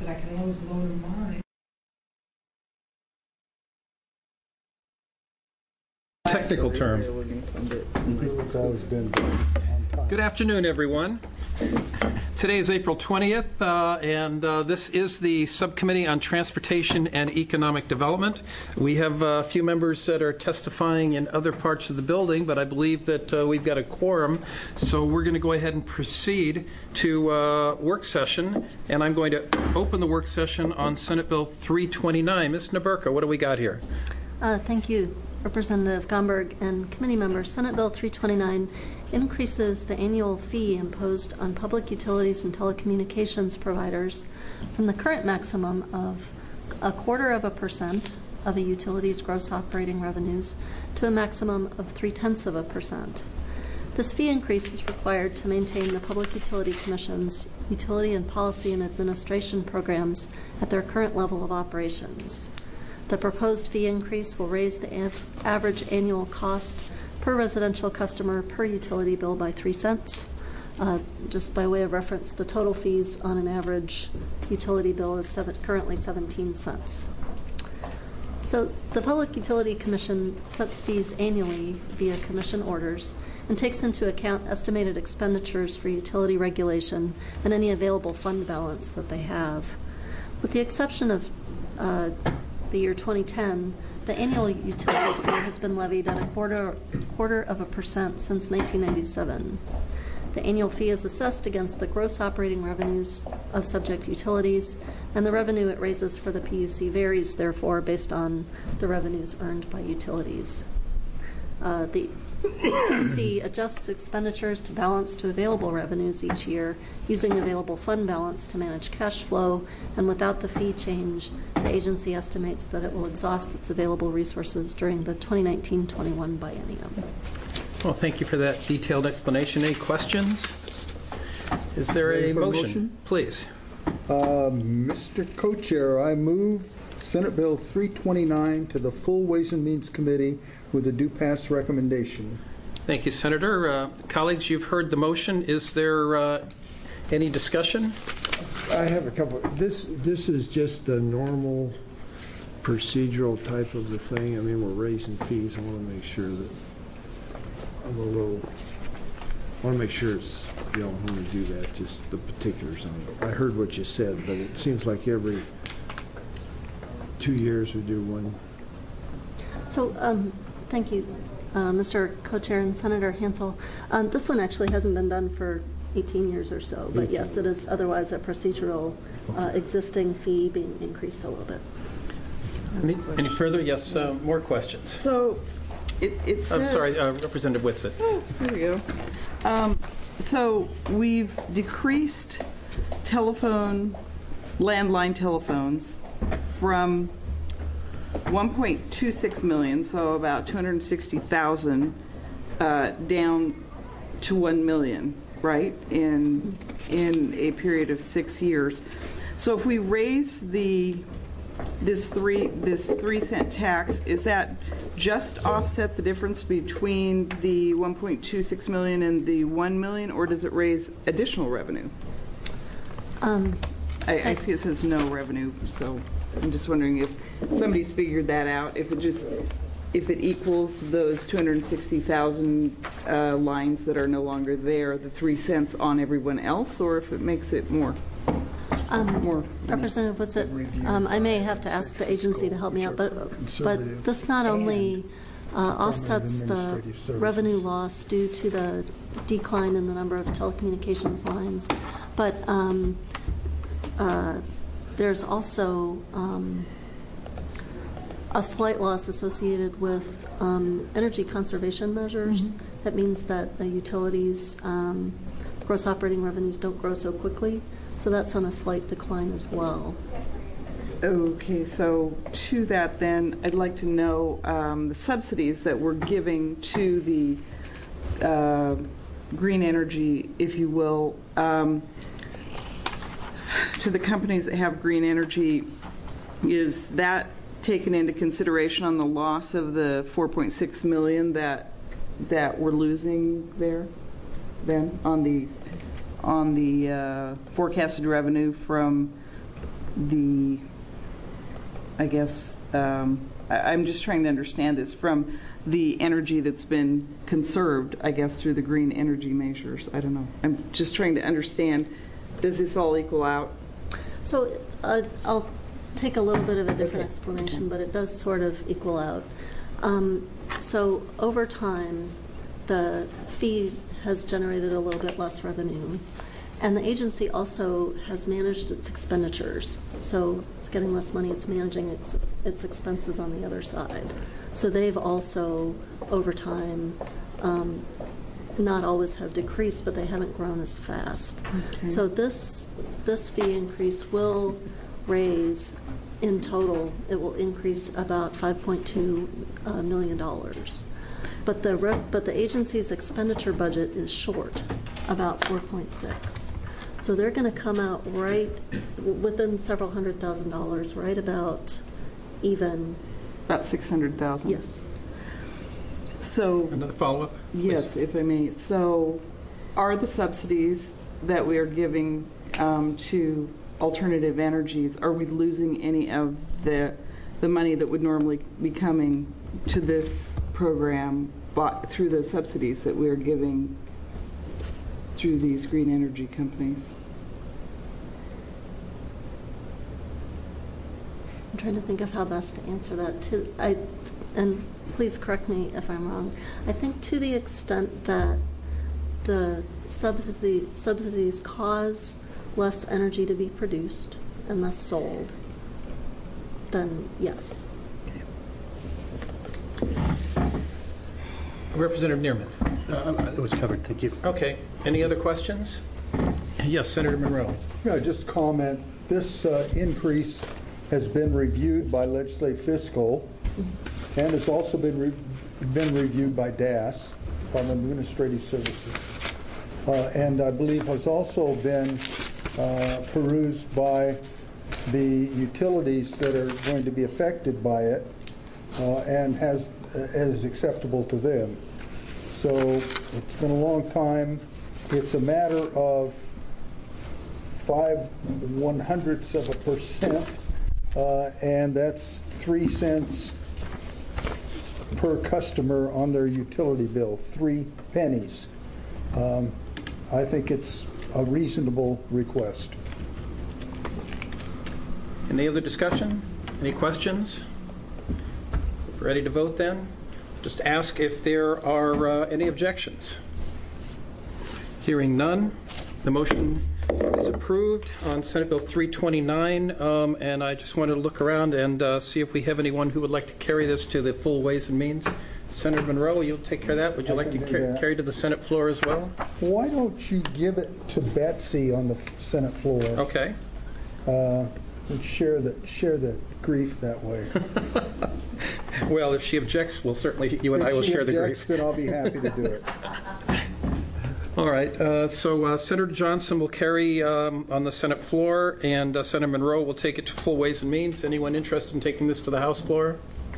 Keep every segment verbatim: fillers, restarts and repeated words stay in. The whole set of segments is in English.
said I can always lower mine. Technical term. Good afternoon, everyone. Today is April twentieth, uh, and uh, this is the Subcommittee on Transportation and Economic Development. We have a few members that are testifying in other parts of the building, but I believe that uh, we've got a quorum, so we're going to go ahead and proceed to uh, work session, and I'm going to open the work session on Senate Bill three twenty-nine. Miz Naberka, what do we got here? Uh, thank you, Representative Gomberg and committee members. Senate Bill three twenty-nine increases the annual fee imposed on public utilities and telecommunications providers from the current maximum of a quarter of a percent of a utility's gross operating revenues to a maximum of three-tenths of a percent. This fee increase is required to maintain the Public Utility Commission's utility and policy and administration programs at their current level of operations. The proposed fee increase will raise the av- average annual cost per residential customer per utility bill by three cents. Uh, just by way of reference, the total fees on an average utility bill is seven, currently seventeen cents. So the Public Utility Commission sets fees annually via commission orders and takes into account estimated expenditures for utility regulation and any available fund balance that they have. With the exception of uh, the year twenty ten, the annual utility fee has been levied at a quarter, quarter of a percent since nineteen ninety-seven. The annual fee is assessed against the gross operating revenues of subject utilities, and the revenue it raises for the P U C varies, therefore, based on the revenues earned by utilities. Uh, the P U C adjusts expenditures to balance to available revenues each year using available fund balance to manage cash flow, and without the fee change, the agency estimates that it will exhaust its available resources during the twenty nineteen twenty-one biennium. Well, thank you for that detailed explanation. Any questions? Is there a motion? motion? Please. Uh, Mister Co-Chair, I move Senate Bill three twenty-nine to the full Ways and Means Committee with a do pass recommendation. Thank you, Senator. Uh, colleagues, you've heard the motion. Is there uh, any discussion? I have a couple. This this is just the normal procedural type of the thing. I mean, we're raising fees. I want to make sure that I'm a little. I want to make sure it's, you don't want to do that. Just the particulars on it. I heard what you said, but it seems like every two years we do one. So, um, thank you, uh, Mister Co-Chair and Senator Hansel. Um, this one actually hasn't been done for eighteen years or so, but yes, it is otherwise a procedural uh, existing fee being increased a little bit. Any, any further? Yes, uh, more questions. So, it, it says... I'm sorry, uh, Representative Whitsitt. Oh, there we go. Um, so, we've decreased telephone, landline telephones from one point two six million, so about two hundred sixty thousand, uh, down to one million, right, in in a period of six years. So if we raise the this three this three cent tax, is that just offset the difference between the one point two six million and the one million, or does it raise additional revenue? Um, I, I see it says no revenue, so I'm just wondering if somebody's figured that out, if it just, if it equals those two hundred sixty thousand uh, lines that are no longer there, the three cents on everyone else, or if it makes it more. Um, more. Representative Whitsitt, um, I may have to ask the agency to help me out, but but this not only uh, offsets the revenue loss due to the decline in the number of telecommunications lines, but um, uh, there's also um, a slight loss associated with um, energy conservation measures. Mm-hmm. That means that the utilities' um, gross operating revenues don't grow so quickly, so that's on a slight decline as well. Okay, so to that then, I'd like to know um, the subsidies that we're giving to the uh, green energy, if you will, um, to the companies that have green energy. Is that taken into consideration on the loss of the four point six million that that we're losing there, then on the on the uh, forecasted revenue from the, I guess, um, I, I'm just trying to understand this from the energy that's been conserved, I guess, through the green energy measures. I don't know. I'm just trying to understand, does this all equal out? So uh, I'll take a little bit of a different Okay. explanation, but it does sort of equal out. Um, so over time, the fee has generated a little bit less revenue, and the agency also has managed its expenditures. So it's getting less money, it's managing its, its expenses on the other side. So they've also, over time, um, not always have decreased, but they haven't grown as fast. Okay. So this this fee increase will raise, in total, it will increase about five point two uh, million dollars. But the re- but the agency's expenditure budget is short, about four point six. So they're going to come out right within several hundred thousand dollars, right about even. About six hundred thousand. Yes. So, Another follow-up? yes, if I may. So, are the subsidies that we are giving um, to alternative energies, are we losing any of the the money that would normally be coming to this program by, through those subsidies that we are giving through these green energy companies? I'm trying to think of how best to answer that. To I, and please correct me if I'm wrong. I think to the extent that the subsidy subsidies cause less energy to be produced and less sold, then yes. Representative Neerman. Uh, It was covered, thank you. Okay. Any other questions? Yes, Senator Monroe. Yeah, just comment, this uh, increase has been reviewed by Legislative Fiscal and has also been re- been reviewed by D A S, Department of Administrative Services. Uh, and I believe has also been uh, perused by the utilities that are going to be affected by it uh, and has uh, is acceptable to them. So it's been a long time. It's a matter of five one hundredths of a percent, uh, and that's three cents per customer on their utility bill, three pennies. Um, I think it's a reasonable request. Any other discussion? Any questions? Ready to vote then? Just ask if there are uh, any objections. Hearing none, the motion is approved on Senate Bill three twenty-nine, um, and I just wanted to look around and uh, see if we have anyone who would like to carry this to the full Ways and Means. Senator Monroe, you'll take care of that. Would you I like to can do car- that. carry to the Senate floor as well? Why don't you give it to Betsy on the Senate floor? Okay. Uh, and share the share the grief that way. Well, if she objects, we'll certainly, you and I will If she share the objects, grief. then I'll be happy to do it. All right, uh, so uh, Senator Johnson will carry um, on the Senate floor, and uh, Senator Monroe will take it to full Ways and Means. Anyone interested in taking this to the House floor?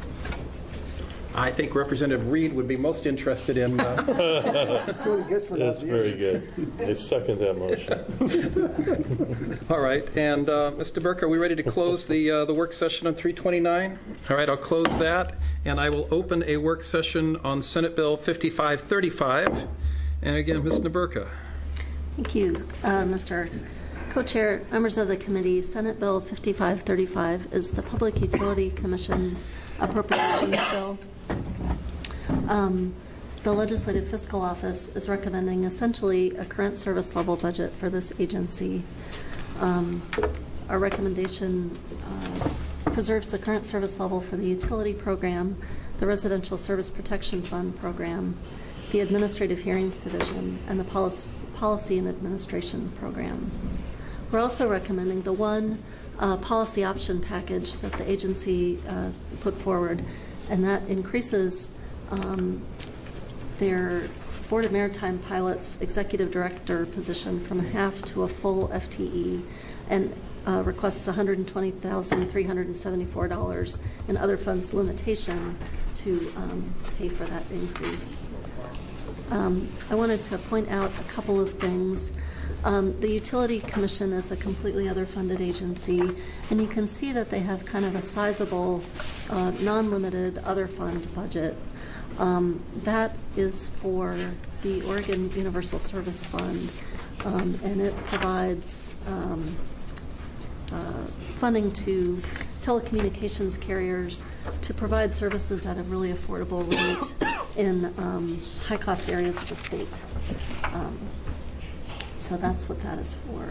I think Representative Reed would be most interested in. Uh, That's what he gets for not That's very being. good. I second that motion. all right, and uh, Mister Burke, are we ready to close the uh, the work session on three twenty-nine? All right, I'll close that, and I will open a work session on Senate Bill fifty-five thirty-five. And again, Miz Naburka. Thank you, uh, Mister Co-Chair, members of the committee. Senate Bill fifty-five thirty-five is the Public Utility Commission's appropriations bill. Um, the Legislative Fiscal Office is recommending essentially a current service level budget for this agency. Um, our recommendation uh, preserves the current service level for the utility program, the Residential Service Protection Fund program, the Administrative Hearings Division, and the Policy, Policy and Administration program. We're also recommending the one uh, policy option package that the agency uh, put forward, and that increases um, their Board of Maritime Pilots Executive Director position from a half to a full F T E, and uh, requests one hundred twenty thousand three hundred seventy-four dollars in other funds limitation to um, pay for that increase. Um, I wanted to point out a couple of things. Um, the Utility Commission is a completely other funded agency, and you can see that they have kind of a sizable, uh, non-limited other fund budget. Um, that is for the Oregon Universal Service Fund, um, and it provides um, uh, funding to telecommunications carriers to provide services at a really affordable rate in um, high-cost areas of the state. Um, so that's what that is for.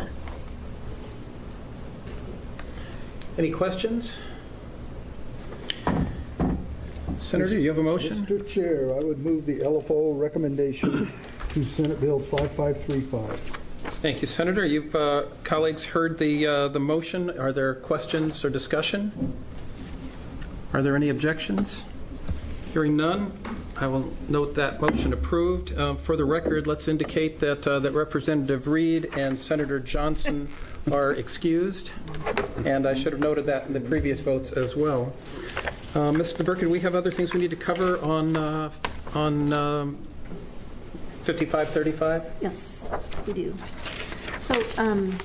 Any questions? Senator, you have a motion? Mister Chair, I would move the L F O recommendation to Senate Bill five five three five. Thank you, Senator. You've, uh, colleagues, heard the, uh, the motion. Are there questions or discussion? Are there any objections? Hearing none, I will note that motion approved. Uh, for the record, let's indicate that, uh, that Representative Reed and Senator Johnson are excused, and I should have noted that in the previous votes as well. Uh, Mister Burke, do we have other things we need to cover on, uh, on um, fifty-five thirty-five? Yes, we do. So um,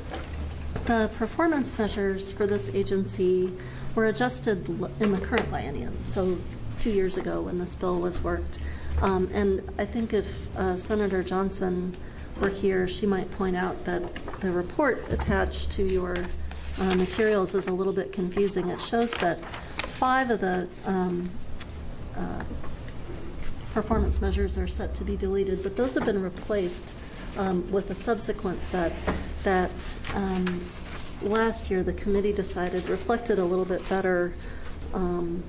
the performance measures for this agency were adjusted l- in the current biennium, so two years ago when this bill was worked. Um, and I think if uh, Senator Johnson were here, she might point out that the report attached to your uh, materials is a little bit confusing. It shows that five of the um, uh, performance measures are set to be deleted, but those have been replaced um, with a subsequent set that um, last year the committee decided reflected a little bit better um,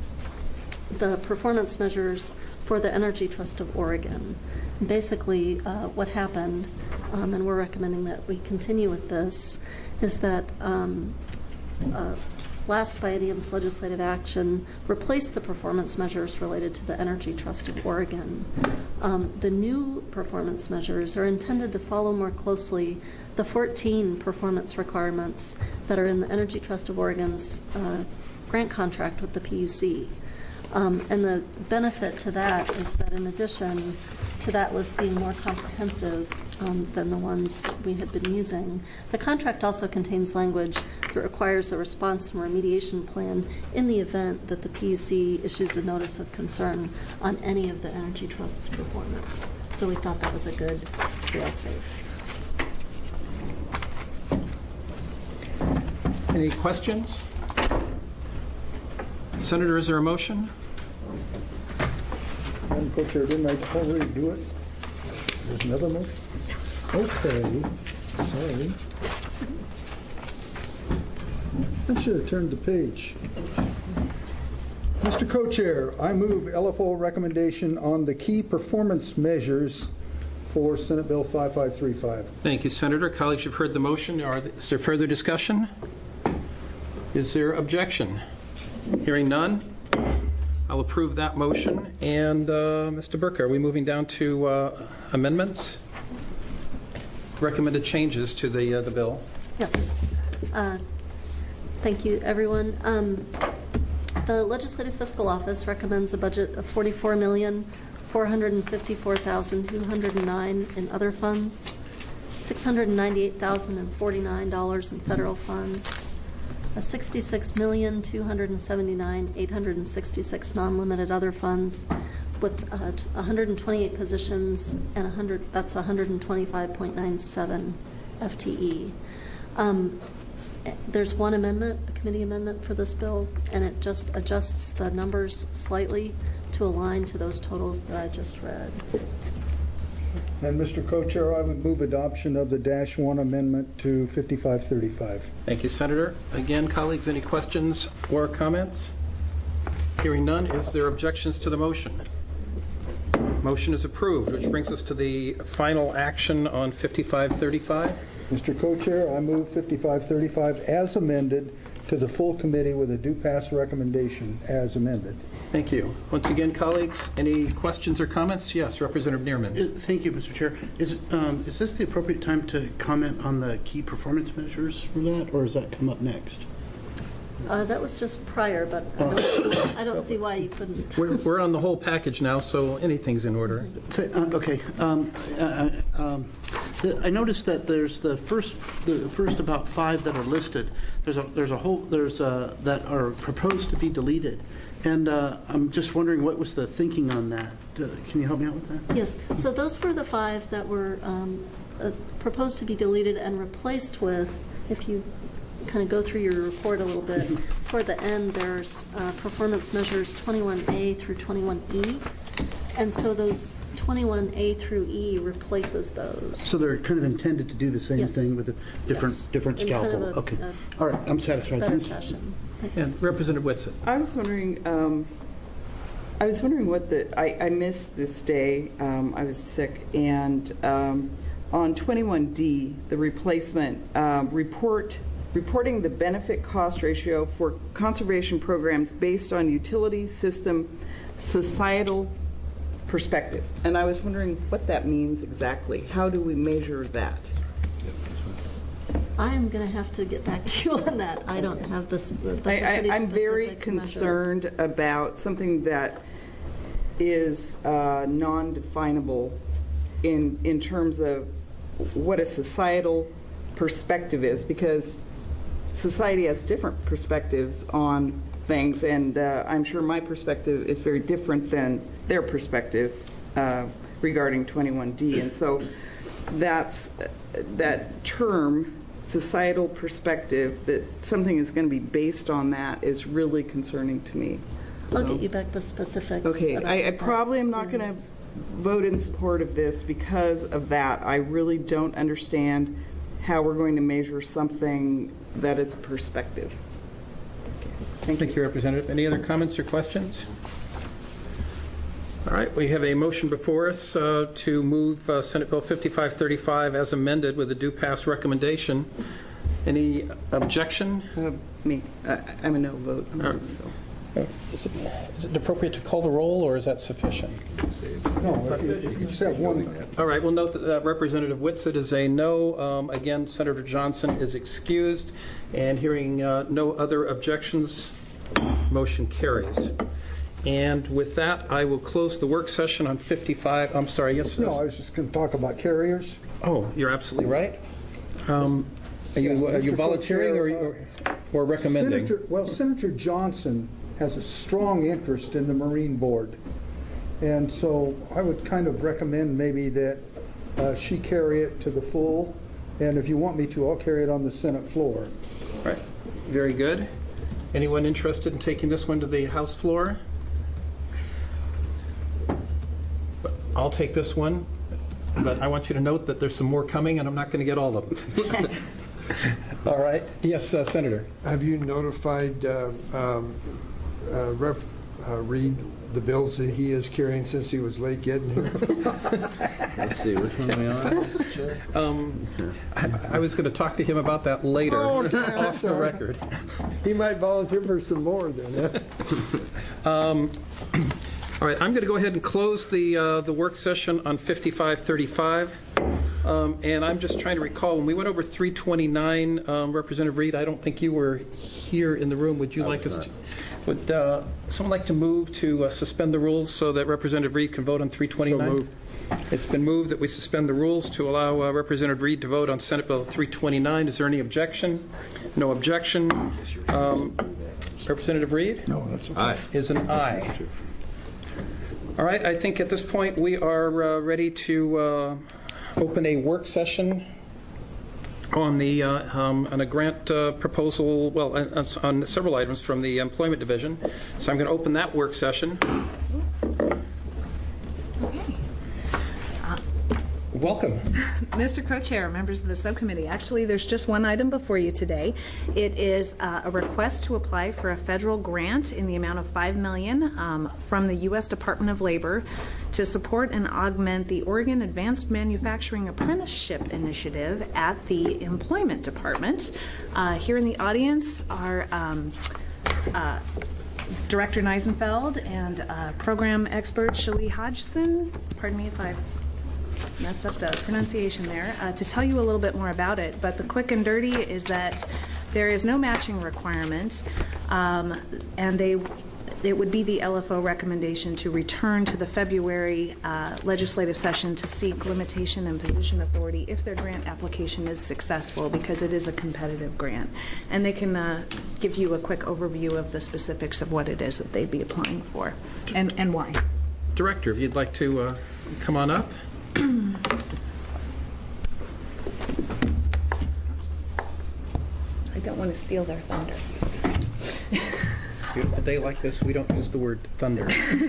the performance measures for the Energy Trust of Oregon. Basically, uh, what happened, um, and we're recommending that we continue with this, is that um, uh, last biennium's legislative action replaced the performance measures related to the Energy Trust of Oregon. Um, the new performance measures are intended to follow more closely the fourteen performance requirements that are in the Energy Trust of Oregon's uh, grant contract with the P U C. Um, and the benefit to that is that in addition to that list being more comprehensive um, than the ones we had been using, the contract also contains language that requires a response and remediation plan in the event that the P U C issues a notice of concern on any of the Energy Trust's performance. So we thought that was a good fail-safe. Any questions? Senator, is there a motion? Madam Co-Chair, didn't I already do it? There's another motion? Okay, sorry. I should have turned the page. Mister Co-Chair, I move L F O recommendation on the key performance measures for Senate Bill five five three five. Thank you, Senator. Colleagues, you've heard the motion. Are there, is there further discussion? Is there objection? Hearing none, I'll approve that motion. And uh, Mister Burke, are we moving down to uh, amendments? Recommended changes to the uh, the bill. Yes. Uh, thank you, everyone. Um, the Legislative Fiscal Office recommends a budget of forty-four million four hundred fifty-four thousand two hundred nine in other funds, six hundred ninety-eight thousand forty-nine dollars in federal funds, a sixty-six million two hundred seventy-nine thousand eight hundred sixty-six non-limited other funds, with uh, one hundred twenty-eight positions and one hundred. That's one hundred twenty-five point nine seven F T E. Um, there's one amendment, a committee amendment for this bill, and it just adjusts the numbers slightly to align to those totals that I just read. And Mister Co-Chair, I would move adoption of the dash one amendment to fifty-five thirty-five. Thank you, Senator. Again, colleagues, any questions or comments? Hearing none, is there objections to the motion? Motion is approved, which brings us to the final action on fifty-five thirty-five. Mister Co-Chair, I move fifty-five thirty-five as amended to the full committee with a due pass recommendation as amended. Thank you. Once again, colleagues, any questions or comments? Yes, Representative Neerman. Uh, Thank you, Mister Chair. Is, um, is this the appropriate time to comment on the key performance measures for that, or does that come up next? Uh, That was just prior, but I don't see, I don't see why you couldn't. We're we're on the whole package now, so anything's in order. Th- uh, Okay. um, uh, um, the- I noticed that there's the first, the first about five that are listed. There's a, there's a whole, there's a, that are proposed to be deleted. And uh, I'm just wondering what was the thinking on that? Uh, Can you help me out with that? Yes, so those were the five that were um, uh, proposed to be deleted and replaced with, if you kind of go through your report a little bit, toward the end, there's uh, performance measures twenty-one A through twenty-one E. And so those twenty-one A through E replaces those. So they're kind of intended to do the same Yes. thing with a different, Yes. different In kind of scalpel? a- Okay. a All right, I'm satisfied. Better Thanks. fashion. Thanks. And Representative Whitsitt. I was wondering, um, I was wondering what the, I, I missed this day, um, I was sick, and um, on twenty-one D, the replacement, um, report, reporting the benefit cost ratio for conservation programs based on utility system societal perspective. And I was wondering what that means exactly. How do we measure that? I'm going to have to get back to you on that. I don't have this. That's a I, pretty I, I'm very specific measure. concerned about something that is uh, non-definable in in terms of what a societal perspective is, because society has different perspectives on things, and uh, I'm sure my perspective is very different than their perspective uh, regarding twenty-one D, and so that's that term, societal perspective, that something is going to be based on that, is really concerning to me. I'll So- get you back the specifics. Okay, about I, I what probably that am not going to is. vote in support of this because of that. I really don't understand how we're going to measure something that is perspective. Thank Thank you, Representative. Any other comments or questions? All right, we have a motion before us uh, to move uh, Senate Bill fifty-five thirty-five as amended with a due pass recommendation. Any objection? Uh, me, I, I'm a no vote. All right. So. Uh, Is it is it appropriate to call the roll, or is that sufficient? No, if you- if you just have one, All right, we'll note that uh, Representative Whitsitt is a no. Um, Again, Senator Johnson is excused. And hearing uh, no other objections, motion carries. And with that, I will close the work session on fifty-five. I'm sorry, yes? no, yes. I was just going to talk about carriers. Oh, you're absolutely right. Um, Are you are you Mister volunteering or Co-Chair, or or recommending? Senator, well, Senator Johnson has a strong interest in the Marine Board. And so I would kind of recommend maybe that uh, she carry it to the full. And if you want me to, I'll carry it on the Senate floor. Right. Very good. Anyone interested in taking this one to the House floor? I'll take this one, but I want you to note that there's some more coming, and I'm not going to get all of them. All right. Yes, uh, Senator. Have you notified uh, um, uh, Rep uh, Reed the bills that he is carrying since he was late getting here? Let's see, which one are we on? Um, I, I was going to talk to him about that later, Oh, okay, I'm off the sorry. record. He might volunteer for some more then. Huh? Um, all right, I'm going to go ahead and close the uh, the work session on fifty-five thirty-five. Um, and I'm just trying to recall, when we went over three twenty-nine, um, Representative Reed, I don't think you were here in the room. Would you like us to, would uh, someone like to move to uh, suspend the rules so that Representative Reed can vote on three twenty-nine? So moved. It's been moved that we suspend the rules to allow uh, Representative Reed to vote on Senate Bill three twenty-nine. Is there any objection? No objection. Um, Representative Reed? No, that's okay. Aye. Is an aye. All right, I think at this point we are uh, ready to uh, open a work session on the uh, um, on a grant uh, proposal, well, on, on several items from the Employment Division. So I'm going to open that work session. Welcome. Mister Co-Chair, members of the subcommittee, actually there's just one item before you today. It is uh, a request to apply for a federal grant in the amount of five million dollars um, from the U S Department of Labor to support and augment the Oregon Advanced Manufacturing Apprenticeship Initiative at the Employment Department. Uh, here in the audience are um, uh, Director Neisenfeld and uh, program expert Shalee Hodgson. Pardon me if I've messed up the pronunciation there, uh, to tell you a little bit more about it. But the quick and dirty is that there is no matching requirement. Um, and they it would be the L F O recommendation to return to the February uh, legislative session to seek limitation and position authority if their grant application is successful, because it is a competitive grant. And they can uh, give you a quick overview of the specifics of what it is that they'd be applying for and, and why. Director, if you'd like to uh, come on up. I don't want to steal their thunder, you see. Beautiful day like this, we don't use the word thunder.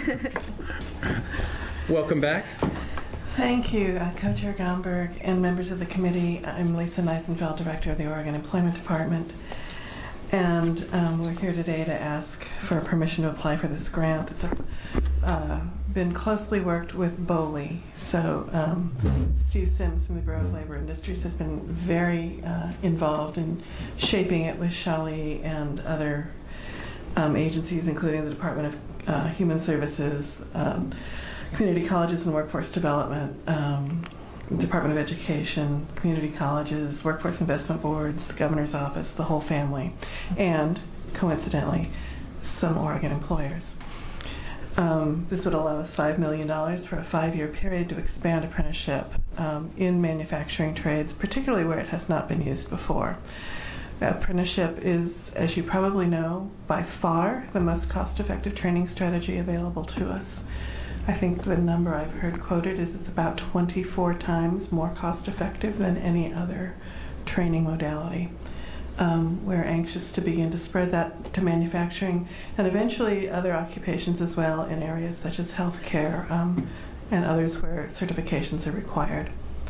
Welcome back. Thank you, uh, Co-Chair Gomberg and members of the committee. I'm Lisa Neisenfeld, Director of the Oregon Employment Department. And um, we're here today to ask for permission to apply for this grant. It's a, uh, been closely worked with B O L I. So um, Steve Sims from the Bureau of Labor Industries has been very uh, involved in shaping it with Shali and other um, agencies, including the Department of uh, Human Services, um, community colleges and workforce development, um, Department of Education, community colleges, workforce investment boards, governor's office, the whole family, and coincidentally, some Oregon employers. Um, this would allow us five million dollars for a five-year period to expand apprenticeship um, in manufacturing trades, particularly where it has not been used before. Apprenticeship is, as you probably know, by far the most cost-effective training strategy available to us. I think the number I've heard quoted is it's about twenty-four times more cost-effective than any other training modality. Um, we're anxious to begin to spread that to manufacturing and eventually other occupations as well in areas such as healthcare um, and others where certifications are required.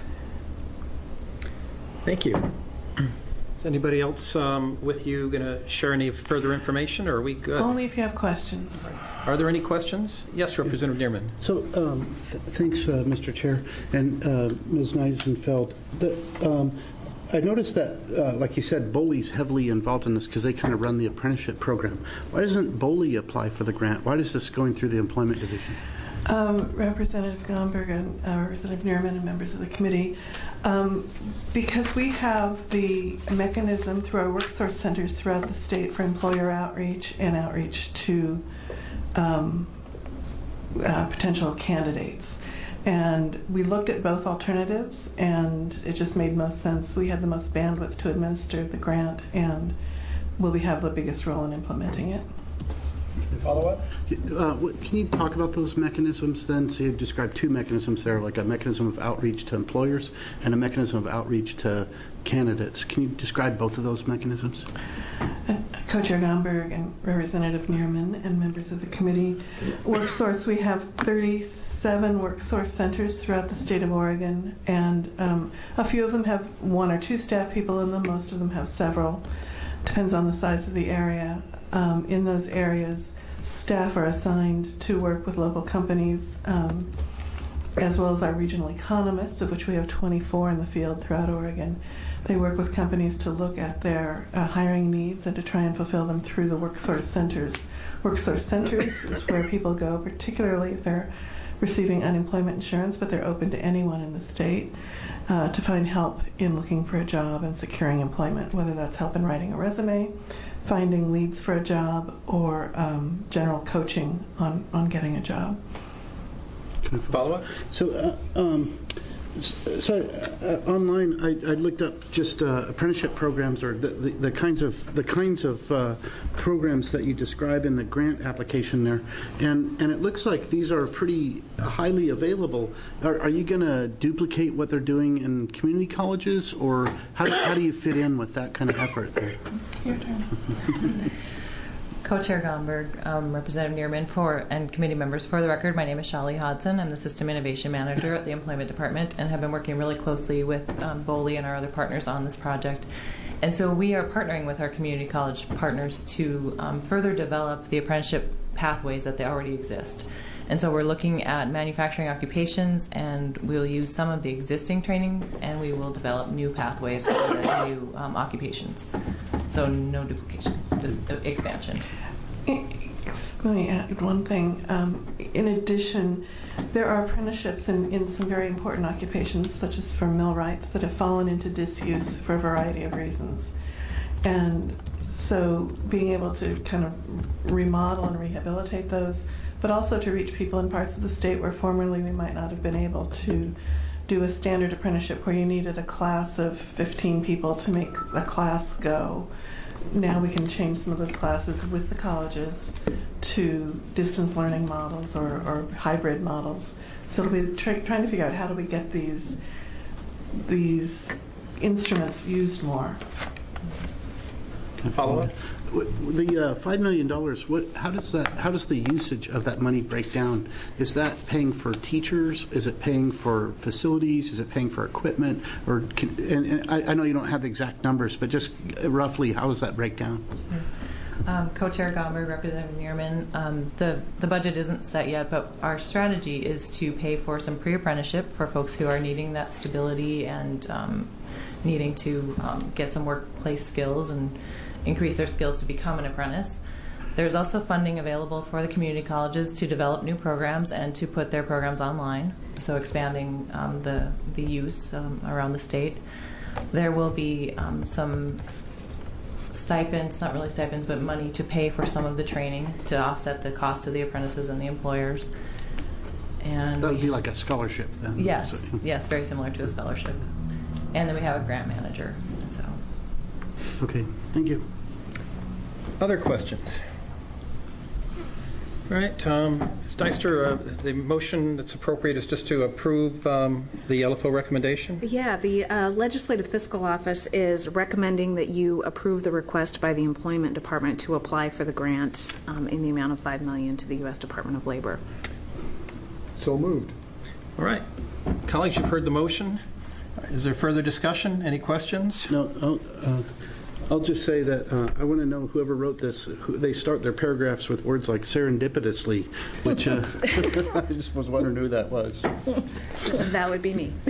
Thank you. Is anybody else um, with you going to share any further information, or are we good? Only if you have questions. Are there any questions? Yes, Representative Neerman. So, um, th- thanks, uh, Mister Chair, and uh, Miz Neisenfeld. The, um, I noticed that, uh, like you said, B O L I's heavily involved in this because they kind of run the apprenticeship program. Why doesn't B O L I apply for the grant? Why is this going through the Employment Division? Um, Representative Gomberg and uh, Representative Neerman and members of the committee, um, because we have the mechanism through our workforce centers throughout the state for employer outreach and outreach to um, uh, potential candidates. And we looked at both alternatives, and it just made most sense. We had the most bandwidth to administer the grant, and will we have the biggest role in implementing it. Follow-up? Uh, what, can you talk about those mechanisms then? So you described two mechanisms there, like a mechanism of outreach to employers and a mechanism of outreach to candidates. Can you describe both of those mechanisms? Uh, Co-Chair Gomberg and Representative Neerman and members of the committee, WorkSource, we have thirty-seven WorkSource centers throughout the state of Oregon, and um, a few of them have one or two staff people in them. Most of them have several. Depends on the size of the area. Um, in those areas, staff are assigned to work with local companies, um, as well as our regional economists, of which we have twenty-four in the field throughout Oregon. They work with companies to look at their uh, hiring needs and to try and fulfill them through the WorkSource centers. WorkSource centers is where people go, particularly if they're receiving unemployment insurance, but they're open to anyone in the state, uh, to find help in looking for a job and securing employment, whether that's help in writing a resume, finding leads for a job, or um, general coaching on, on getting a job. Follow up? So, uh, um, so uh, online, I, I looked up just uh, apprenticeship programs, or the, the, the kinds of the kinds of uh, programs that you describe in the grant application there, and and it looks like these are pretty highly available. Are, are you going to duplicate what they're doing in community colleges, or how do, how do you fit in with that kind of effort there? Your turn. Co-Chair Gomberg, um, Representative Neerman, for, and committee members. For the record, my name is Shali Hodson. I'm the System Innovation Manager at the Employment Department and have been working really closely with um, B O L I and our other partners on this project. And so we are partnering with our community college partners to um, further develop the apprenticeship pathways that they already exist. And so we're looking at manufacturing occupations, and we'll use some of the existing training, and we will develop new pathways for the new um, occupations. So no duplication, just expansion. Let me add one thing. Um, in addition, there are apprenticeships in, in some very important occupations, such as for millwrights, that have fallen into disuse for a variety of reasons. And So being able to kind of remodel and rehabilitate those, but also to reach people in parts of the state where formerly we might not have been able to do a standard apprenticeship where you needed a class of fifteen people to make a class go. Now we can change some of those classes with the colleges to distance learning models or, or hybrid models. So it'll be tr- trying to figure out how do we get these these instruments used more. Follow up? The uh, five million dollars, what, how does that, how does the usage of that money break down? Is that paying for teachers? Is it paying for facilities? Is it paying for equipment? Or can, and, and I, I know you don't have the exact numbers, but just roughly, how does that break down? Um, Co-Chair Gomberg, Representative Neerman, um, the, the budget isn't set yet, but our strategy is to pay for some pre-apprenticeship for folks who are needing that stability and um, needing to um, get some workplace skills and increase their skills to become an apprentice. There's also funding available for the community colleges to develop new programs and to put their programs online, so expanding um, the, the use um, around the state. There will be um, some stipends, not really stipends, but money to pay for some of the training to offset the cost of the apprentices and the employers. And That would be like a scholarship then? yes, So- yes, very similar to a scholarship. And then we have a grant manager. So. Okay, thank you. Other questions? All right, um, Miz Deister, uh, the motion that's appropriate is just to approve um, the L F O recommendation? Yeah, the uh, Legislative Fiscal Office is recommending that you approve the request by the Employment Department to apply for the grant um, in the amount of five million dollars to the U S Department of Labor. So moved. All right. Colleagues, you've heard the motion. Is there further discussion? Any questions? No, I'll, uh, I'll just say that uh, I want to know whoever wrote this, who, they start their paragraphs with words like serendipitously, which uh, I just was wondering who that was. That would be me.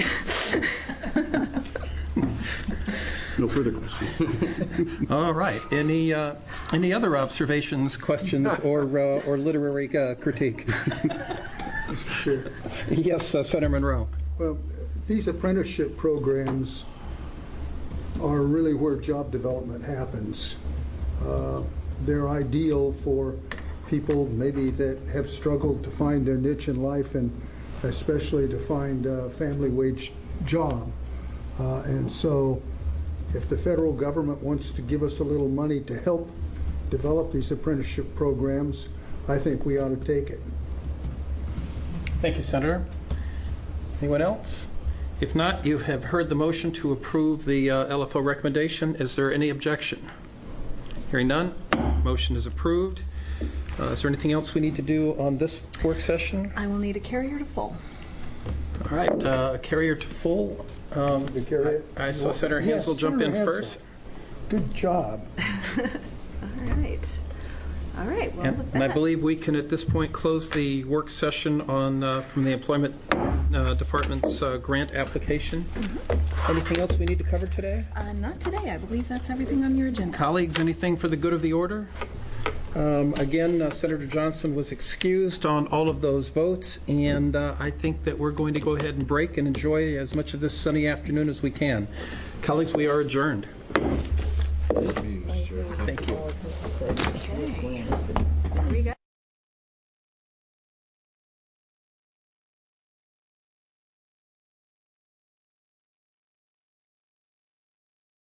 No further questions. All right. Any uh, any other observations, questions, or uh, or literary uh, critique? Sure. Yes, uh, Senator Monroe. Well, these apprenticeship programs are really where job development happens. Uh, they're ideal for people maybe that have struggled to find their niche in life and especially to find a family wage job. Uh, and so if the federal government wants to give us a little money to help develop these apprenticeship programs, I think we ought to take it. Thank you, Senator. Anyone else? If not, you have heard the motion to approve the uh, L F O recommendation. Is there any objection? Hearing none, motion is approved. Uh, is there anything else we need to do on this work session? I will need a carrier to full. All right, uh, carrier to full. Um, The carrier? I, I saw Senator Yes, Hansel jump in Senator first. Hansel. Good job. All right. All right. Well, And, with and I that- believe we can at this point close the work session on uh, from the Employment uh, Department's uh, grant application. Mm-hmm. Anything else we need to cover today? Uh, not today. I believe that's everything on your agenda. Colleagues, anything for the good of the order? Um, again, uh, Senator Johnson was excused on all of those votes, and uh, I think that we're going to go ahead and break and enjoy as much of this sunny afternoon as we can. Colleagues, we are adjourned. Thank you. We got